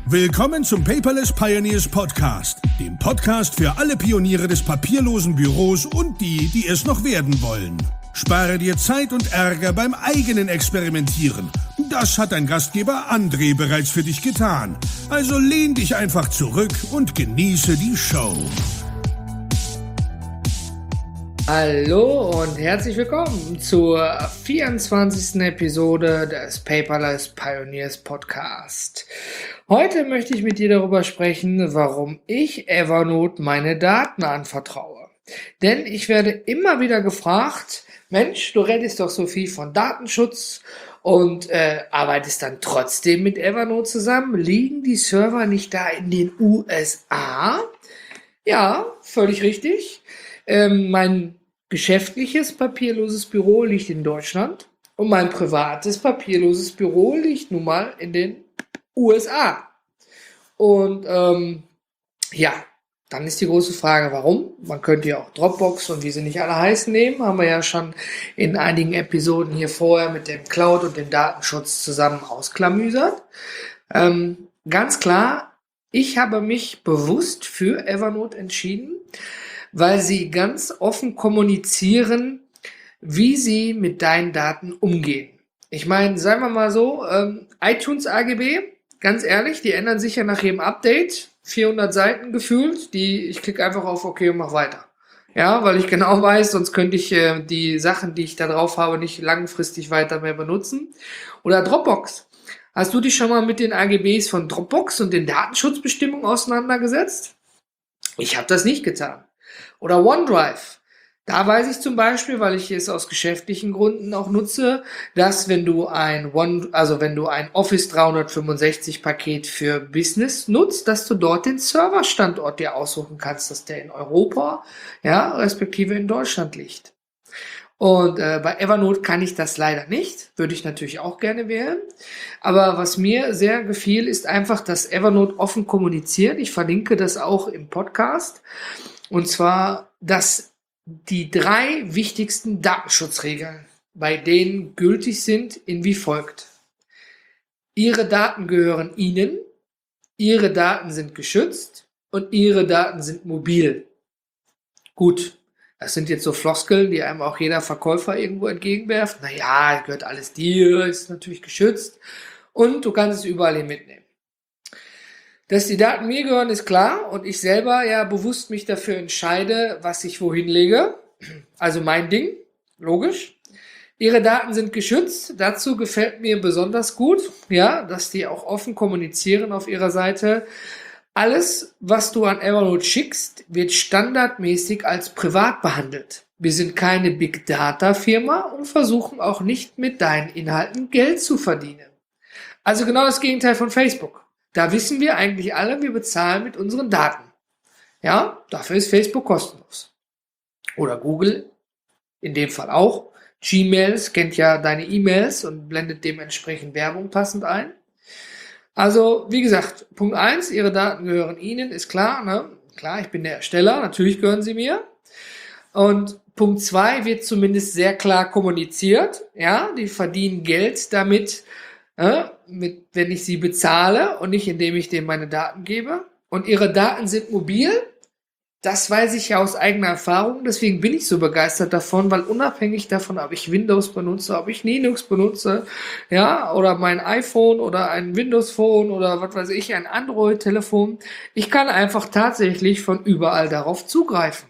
Willkommen zum Paperless Pioneers Podcast, dem Podcast für alle Pioniere des papierlosen Büros und die, die es noch werden wollen. Spare dir Zeit und Ärger beim eigenen Experimentieren. Das hat dein Gastgeber André bereits für dich getan. Also lehn dich einfach zurück und genieße die Show. Hallo und herzlich willkommen zur 24. Episode des Paperless Pioneers Podcast. Heute möchte ich mit dir darüber sprechen, warum ich Evernote meine Daten anvertraue. Denn ich werde immer wieder gefragt, Mensch, du redest doch so viel von Datenschutz und arbeitest dann trotzdem mit Evernote zusammen. Liegen die Server nicht da in den USA? Ja, völlig richtig. Mein geschäftliches papierloses Büro liegt in Deutschland und mein privates papierloses Büro liegt nun mal in den USA. Und dann ist die große Frage, warum? Man könnte ja auch Dropbox und wie sie nicht alle heißen nehmen, haben wir ja schon in einigen Episoden hier vorher mit dem Cloud und dem Datenschutz zusammen ausklamüsert. Ganz klar, ich habe mich bewusst für Evernote entschieden, weil sie ganz offen kommunizieren, wie sie mit deinen Daten umgehen. Ich meine, sagen wir mal so, iTunes AGB, ganz ehrlich, die ändern sich ja nach jedem Update, 400 Seiten gefühlt, ich klicke einfach auf OK und mach weiter. Ja, weil ich genau weiß, sonst könnte ich die Sachen, die ich da drauf habe, nicht langfristig weiter mehr benutzen. Oder Dropbox. Hast du dich schon mal mit den AGBs von Dropbox und den Datenschutzbestimmungen auseinandergesetzt? Ich habe das nicht getan. Oder OneDrive. Da weiß ich zum Beispiel, weil ich es aus geschäftlichen Gründen auch nutze, dass wenn du ein Office 365 Paket für Business nutzt, dass du dort den Serverstandort dir aussuchen kannst, dass der in Europa, ja, respektive in Deutschland liegt. Und bei Evernote kann ich das leider nicht, würde ich natürlich auch gerne wählen. Aber was mir sehr gefiel, ist einfach, dass Evernote offen kommuniziert. Ich verlinke das auch im Podcast. Und zwar, dass die 3 wichtigsten Datenschutzregeln bei denen gültig sind, in wie folgt. Ihre Daten gehören Ihnen, Ihre Daten sind geschützt und Ihre Daten sind mobil. Gut, das sind jetzt so Floskeln, die einem auch jeder Verkäufer irgendwo entgegenwerft. Naja, gehört alles dir, ist natürlich geschützt und du kannst es überall hin mitnehmen. Dass die Daten mir gehören, ist klar und ich selber ja bewusst mich dafür entscheide, was ich wohin lege. Also mein Ding, logisch. Ihre Daten sind geschützt. Dazu gefällt mir besonders gut, ja, dass die auch offen kommunizieren auf ihrer Seite. Alles, was du an Evernote schickst, wird standardmäßig als privat behandelt. Wir sind keine Big Data Firma und versuchen auch nicht mit deinen Inhalten Geld zu verdienen. Also genau das Gegenteil von Facebook. Da wissen wir eigentlich alle, wir bezahlen mit unseren Daten. Ja, dafür ist Facebook kostenlos. Oder Google, in dem Fall auch. Gmail scannt ja deine E-Mails und blendet dementsprechend Werbung passend ein. Also, wie gesagt, Punkt 1, Ihre Daten gehören Ihnen, ist klar, ne? Klar, ich bin der Ersteller, natürlich gehören sie mir. Und Punkt 2 wird zumindest sehr klar kommuniziert. Ja, die verdienen Geld damit, wenn ich sie bezahle und nicht, indem ich denen meine Daten gebe. Und ihre Daten sind mobil. Das weiß ich ja aus eigener Erfahrung. Deswegen bin ich so begeistert davon, weil unabhängig davon, ob ich Windows benutze, ob ich Linux benutze, ja, oder mein iPhone oder ein Windows Phone oder was weiß ich, ein Android-Telefon, ich kann einfach tatsächlich von überall darauf zugreifen.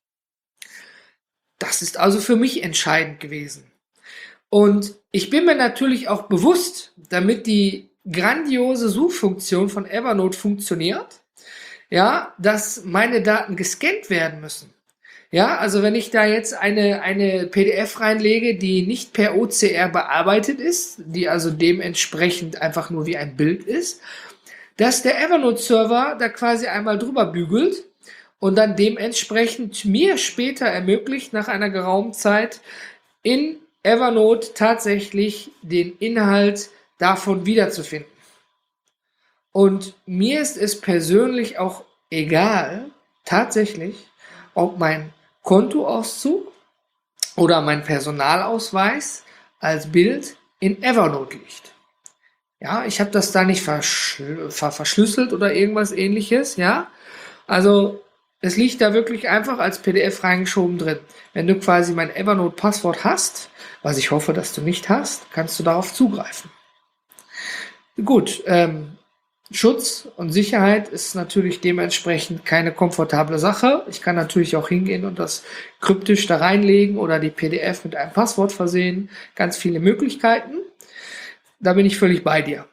Das ist also für mich entscheidend gewesen. Und ich bin mir natürlich auch bewusst, damit die grandiose Suchfunktion von Evernote funktioniert, ja, dass meine Daten gescannt werden müssen. Ja, also wenn ich da jetzt eine PDF reinlege, die nicht per OCR bearbeitet ist, die also dementsprechend einfach nur wie ein Bild ist, dass der Evernote-Server da quasi einmal drüber bügelt und dann dementsprechend mir später ermöglicht, nach einer geraumen Zeit in Evernote tatsächlich den Inhalt davon wiederzufinden. Und mir ist es persönlich auch egal, tatsächlich, ob mein Kontoauszug oder mein Personalausweis als Bild in Evernote liegt. Ja, ich habe das da nicht verschlüsselt oder irgendwas ähnliches, ja. Also es liegt da wirklich einfach als PDF reingeschoben drin. Wenn du quasi mein Evernote-Passwort hast, was ich hoffe, dass du nicht hast, kannst du darauf zugreifen. Gut, Schutz und Sicherheit ist natürlich dementsprechend keine komfortable Sache. Ich kann natürlich auch hingehen und das kryptisch da reinlegen oder die PDF mit einem Passwort versehen. Ganz viele Möglichkeiten. Da bin ich völlig bei dir.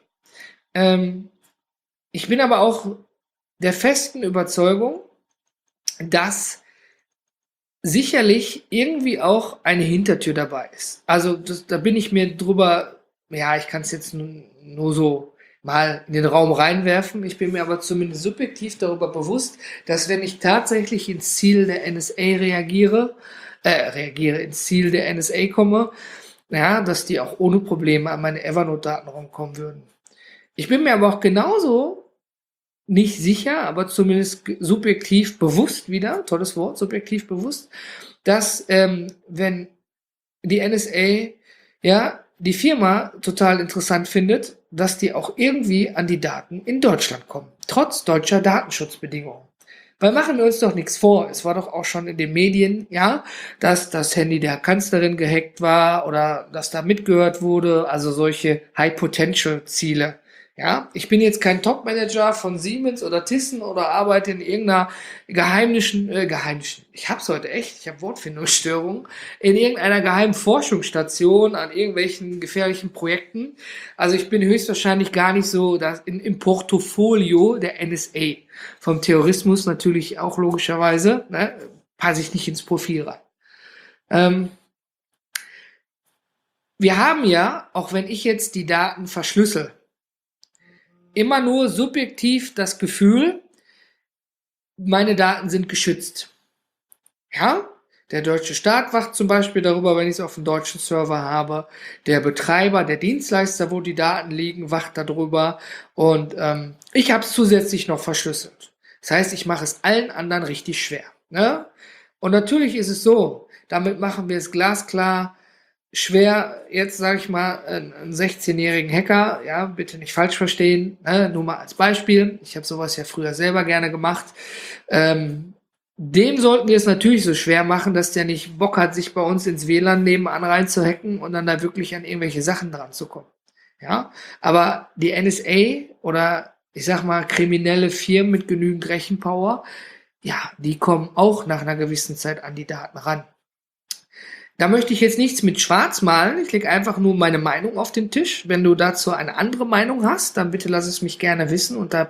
Ich bin aber auch der festen Überzeugung, dass sicherlich irgendwie auch eine Hintertür dabei ist. Also da bin ich mir drüber, ja, ich kann es jetzt nur so mal in den Raum reinwerfen. Ich bin mir aber zumindest subjektiv darüber bewusst, dass wenn ich tatsächlich ins Ziel der NSA ins Ziel der NSA komme, ja, dass die auch ohne Probleme an meine Evernote-Daten rankommen würden. Ich bin mir aber auch genauso nicht sicher, aber zumindest subjektiv bewusst wieder, tolles Wort, subjektiv bewusst, dass wenn die NSA ja die Firma total interessant findet, dass die auch irgendwie an die Daten in Deutschland kommen, trotz deutscher Datenschutzbedingungen. Weil machen wir uns doch nichts vor. Es war doch auch schon in den Medien, ja, dass das Handy der Kanzlerin gehackt war oder dass da mitgehört wurde, also solche High-Potential-Ziele. Ja, ich bin jetzt kein Top-Manager von Siemens oder Thyssen oder arbeite in irgendeiner geheimnischen, ich hab's heute echt, ich habe Wortfindungsstörungen, in irgendeiner geheimen Forschungsstation an irgendwelchen gefährlichen Projekten. Also ich bin höchstwahrscheinlich gar nicht so im Portfolio der NSA. Vom Terrorismus natürlich auch logischerweise, ne, passe ich nicht ins Profil rein. Wir haben ja, auch wenn ich jetzt die Daten verschlüssel, immer nur subjektiv das Gefühl, meine Daten sind geschützt. Ja, der deutsche Staat wacht zum Beispiel darüber, wenn ich es auf dem deutschen Server habe. Der Betreiber, der Dienstleister, wo die Daten liegen, wacht darüber. Und ich habe es zusätzlich noch verschlüsselt. Das heißt, ich mache es allen anderen richtig schwer. Ne? Und natürlich ist es so, damit machen wir es glasklar schwer, jetzt sage ich mal, einen 16-jährigen Hacker, ja, bitte nicht falsch verstehen, ne, nur mal als Beispiel, ich habe sowas ja früher selber gerne gemacht, dem sollten wir es natürlich so schwer machen, dass der nicht Bock hat, sich bei uns ins WLAN nebenan reinzuhacken und dann da wirklich an irgendwelche Sachen dran zu kommen. Ja, aber die NSA oder ich sag mal kriminelle Firmen mit genügend Rechenpower, ja, die kommen auch nach einer gewissen Zeit an die Daten ran. Da möchte ich jetzt nichts mit schwarz malen. Ich lege einfach nur meine Meinung auf den Tisch. Wenn du dazu eine andere Meinung hast, dann bitte lass es mich gerne wissen unter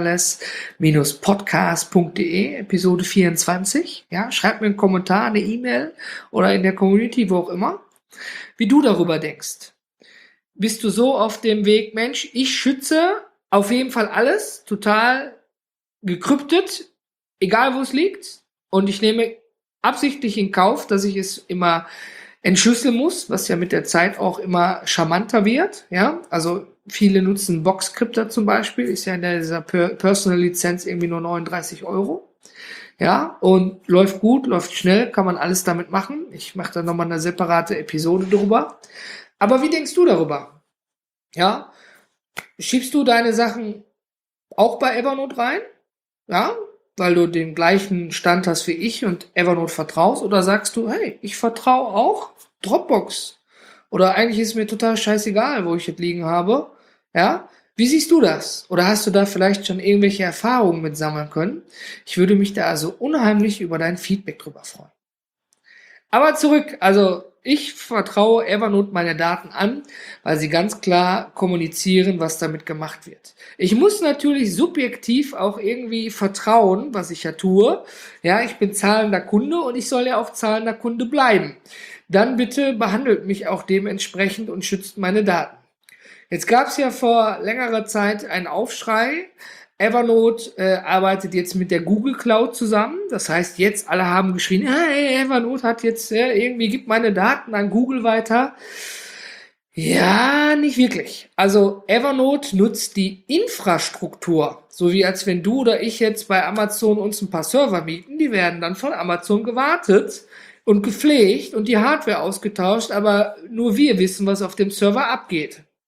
paperless-podcast.de, Episode 24. Ja, schreib mir einen Kommentar, eine E-Mail oder in der Community, wo auch immer, wie du darüber denkst. Bist du so auf dem Weg, Mensch, ich schütze auf jeden Fall alles, total gekryptet, egal wo es liegt, und ich nehme absichtlich in Kauf, dass ich es immer entschlüsseln muss, was ja mit der Zeit auch immer charmanter wird. Ja, also viele nutzen Boxcryptor zum Beispiel, ist ja in dieser Personal-Lizenz irgendwie nur 39 €. Ja, und läuft gut, läuft schnell, kann man alles damit machen. Ich mache da nochmal eine separate Episode drüber. Aber wie denkst du darüber? Ja, schiebst du deine Sachen auch bei Evernote rein? Ja, weil du den gleichen Stand hast wie ich und Evernote vertraust? Oder sagst du, hey, ich vertraue auch Dropbox? Oder eigentlich ist es mir total scheißegal, wo ich es liegen habe. Ja, wie siehst du das? Oder hast du da vielleicht schon irgendwelche Erfahrungen mit sammeln können? Ich würde mich da also unheimlich über dein Feedback drüber freuen. Aber zurück, also ich vertraue Evernote meine Daten an, weil sie ganz klar kommunizieren, was damit gemacht wird. Ich muss natürlich subjektiv auch irgendwie vertrauen, was ich ja tue. Ja, ich bin zahlender Kunde und ich soll ja auch zahlender Kunde bleiben. Dann bitte behandelt mich auch dementsprechend und schützt meine Daten. Jetzt gab es ja vor längerer Zeit einen Aufschrei. Evernote arbeitet jetzt mit der Google Cloud zusammen. Das heißt, jetzt alle haben geschrien, hey, Evernote hat jetzt irgendwie gibt meine Daten an Google weiter. Ja, nicht wirklich. Also Evernote nutzt die Infrastruktur, so wie als wenn du oder ich jetzt bei Amazon uns ein paar Server mieten. Die werden dann von Amazon gewartet und gepflegt und die Hardware ausgetauscht, aber nur wir wissen, was auf dem Server abgeht.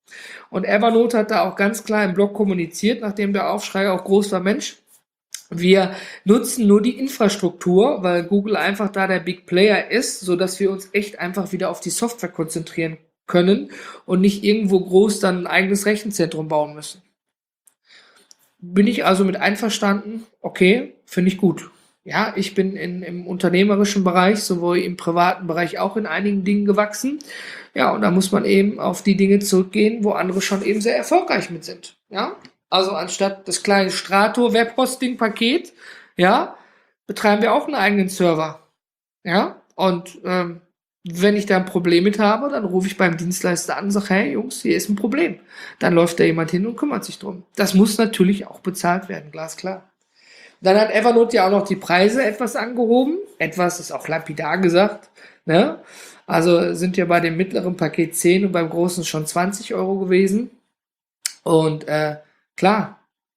Und Evernote hat da auch ganz klar im Blog kommuniziert, nachdem der Aufschrei auch groß war, Mensch, wir nutzen nur die Infrastruktur, weil Google einfach da der Big Player ist, sodass wir uns echt einfach wieder auf die Software konzentrieren können und nicht irgendwo groß dann ein eigenes Rechenzentrum bauen müssen. Bin ich also mit einverstanden? Okay, finde ich gut. Ja, ich bin im unternehmerischen Bereich, sowohl im privaten Bereich auch in einigen Dingen gewachsen. Ja, und da muss man eben auf die Dinge zurückgehen, wo andere schon eben sehr erfolgreich mit sind. Ja, also anstatt das kleine Strato Webhosting-Paket, ja, betreiben wir auch einen eigenen Server. Ja, und wenn ich da ein Problem mit habe, dann rufe ich beim Dienstleister an und sage, hey Jungs, hier ist ein Problem. Dann läuft da jemand hin und kümmert sich drum. Das muss natürlich auch bezahlt werden, glasklar. Dann hat Evernote ja auch noch die Preise etwas angehoben. Etwas ist auch lapidar gesagt. Ne? Also sind ja bei dem mittleren Paket 10 und beim großen schon 20 Euro gewesen. Und klar,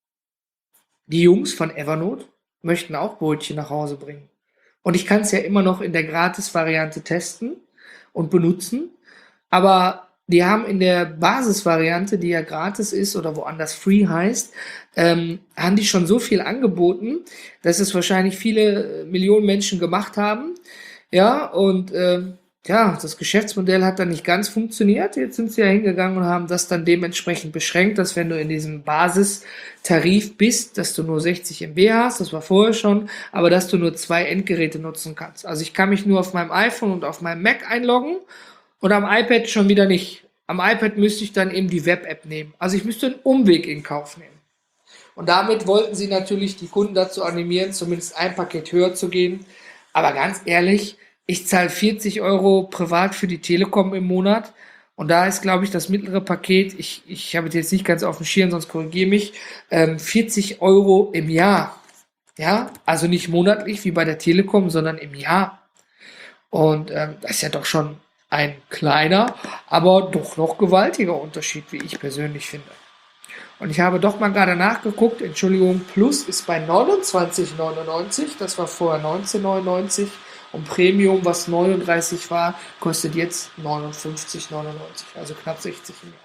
die Jungs von Evernote möchten auch Brötchen nach Hause bringen. Und ich kann es ja immer noch in der Gratis-Variante testen und benutzen. Aber die haben in der Basisvariante, die ja gratis ist oder woanders free heißt, haben die schon so viel angeboten, dass es wahrscheinlich viele Millionen Menschen gemacht haben. Ja, und das Geschäftsmodell hat dann nicht ganz funktioniert. Jetzt sind sie ja hingegangen und haben das dann dementsprechend beschränkt, dass wenn du in diesem Basistarif bist, dass du nur 60 MB hast, das war vorher schon, aber dass du nur 2 Endgeräte nutzen kannst. Also ich kann mich nur auf meinem iPhone und auf meinem Mac einloggen und am iPad schon wieder nicht. Am iPad müsste ich dann eben die Web-App nehmen. Also ich müsste einen Umweg in Kauf nehmen. Und damit wollten sie natürlich die Kunden dazu animieren, zumindest ein Paket höher zu gehen. Aber ganz ehrlich, ich zahle 40 Euro privat für die Telekom im Monat. Und da ist, glaube ich, das mittlere Paket, ich habe es jetzt nicht ganz auf dem Schirm, sonst korrigiere mich, 40 Euro im Jahr. Ja, also nicht monatlich wie bei der Telekom, sondern im Jahr. Und das ist ja doch schon ein kleiner, aber doch noch gewaltiger Unterschied, wie ich persönlich finde. Und ich habe doch mal gerade nachgeguckt, Entschuldigung, Plus ist bei 29,99, das war vorher 19,99 und Premium, was 39 war, kostet jetzt 59,99, also knapp 60 im Jahr.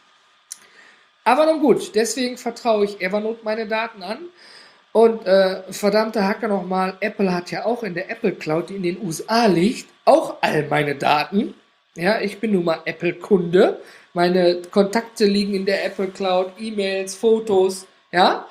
Aber nun gut, deswegen vertraue ich Evernote meine Daten an. Und verdammte Hacker nochmal, Apple hat ja auch in der Apple Cloud, die in den USA liegt, auch all meine Daten. Ja, ich bin nun mal Apple-Kunde. Meine Kontakte liegen in der Apple Cloud, E-Mails, Fotos, ja.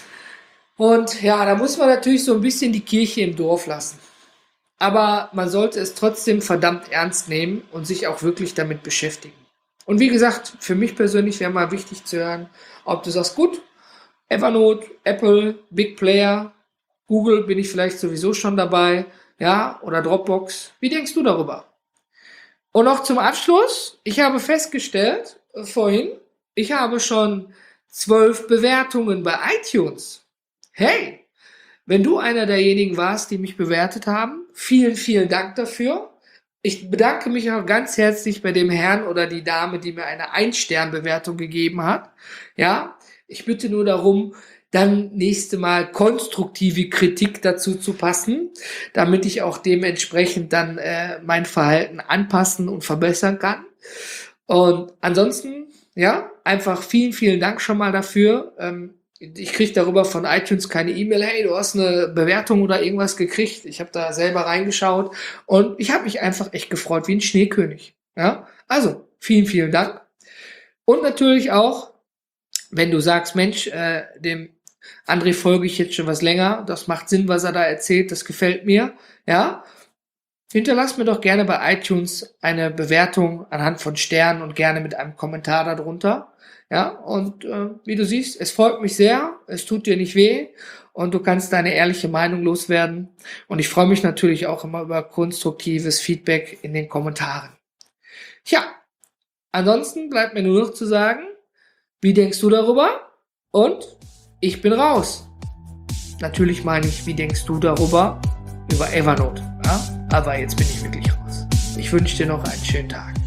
Und ja, da muss man natürlich so ein bisschen die Kirche im Dorf lassen. Aber man sollte es trotzdem verdammt ernst nehmen und sich auch wirklich damit beschäftigen. Und wie gesagt, für mich persönlich wäre mal wichtig zu hören, ob du sagst, gut, Evernote, Apple, Big Player, Google bin ich vielleicht sowieso schon dabei, ja, oder Dropbox. Wie denkst du darüber? Und noch zum Abschluss, ich habe festgestellt vorhin, ich habe schon 12 Bewertungen bei iTunes. Hey, wenn du einer derjenigen warst, die mich bewertet haben, vielen, vielen Dank dafür. Ich bedanke mich auch ganz herzlich bei dem Herrn oder die Dame, die mir eine 1-Stern-Bewertung gegeben hat. Ja, ich bitte nur darum, dann nächste Mal konstruktive Kritik dazu zu passen, damit ich auch dementsprechend dann mein Verhalten anpassen und verbessern kann. Und ansonsten, ja, einfach vielen, vielen Dank schon mal dafür. Ich kriege darüber von iTunes keine E-Mail, hey, du hast eine Bewertung oder irgendwas gekriegt. Ich habe da selber reingeschaut und ich habe mich einfach echt gefreut wie ein Schneekönig. Ja, also vielen, vielen Dank. Und natürlich auch, wenn du sagst, Mensch, dem André folge ich jetzt schon was länger, das macht Sinn, was er da erzählt, das gefällt mir, ja, hinterlass mir doch gerne bei iTunes eine Bewertung anhand von Sternen und gerne mit einem Kommentar darunter, ja, und wie du siehst, es freut mich sehr, es tut dir nicht weh und du kannst deine ehrliche Meinung loswerden und ich freue mich natürlich auch immer über konstruktives Feedback in den Kommentaren. Tja, ansonsten bleibt mir nur noch zu sagen, wie denkst du darüber? Und ich bin raus. Natürlich meine ich, wie denkst du darüber? Über Evernote. Ja? Aber jetzt bin ich wirklich raus. Ich wünsche dir noch einen schönen Tag.